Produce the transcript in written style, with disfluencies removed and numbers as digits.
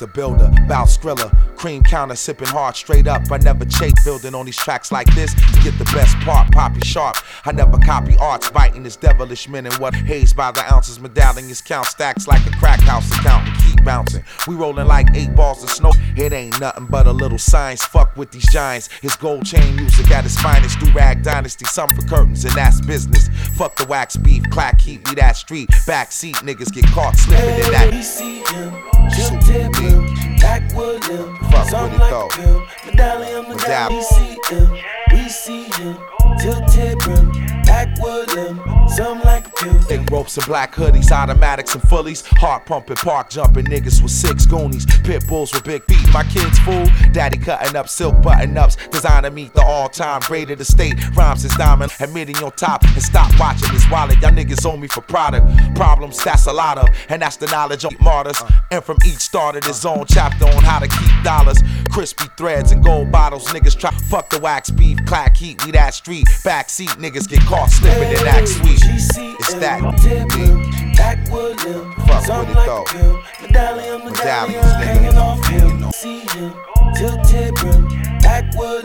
the builder, bout Skrilla, cream counter, sipping hard straight up. I never chase building on these tracks like this to get the best part, poppy sharp. I never copy arts, biting this devilish men and what hazed by the ounces. Medallions count stacks like a crack house accountant, keep bouncing. We rolling like 8 balls of snow. It ain't nothing but a little science. Fuck with these giants. It's gold chain music at its finest. Do rag dynasty, some for curtains and that's business. Fuck the wax beef, clack heat, we that street. Backseat niggas get caught slipping in that. We see him, jump tip him, backwood him. Fuck with it though. Medallion. We see him, tilt tip him, backwood him. Some like a pill. Thick ropes and black hoodies, automatics and fullies. Heart pumping, park jumping niggas with 6 goonies. Pit bulls with big feet, my kids fool. Daddy cutting up silk button ups, designed to meet the all-time rated estate. Rhymes is diamond, admitting on top and stop watching his wallet. Y'all niggas owe me for product. Problems, that's a lot of, and that's the knowledge of martyrs. And from each started his own chapter on how to keep dollars. Crispy threads and gold bottles, niggas try. Fuck the wax beef, clack heat, we that street. Backseat niggas get caught slipping in that sweet. It's that backwood him. Fuck with it though. Medallions, hanging off him. See him, tilt tip him, backwood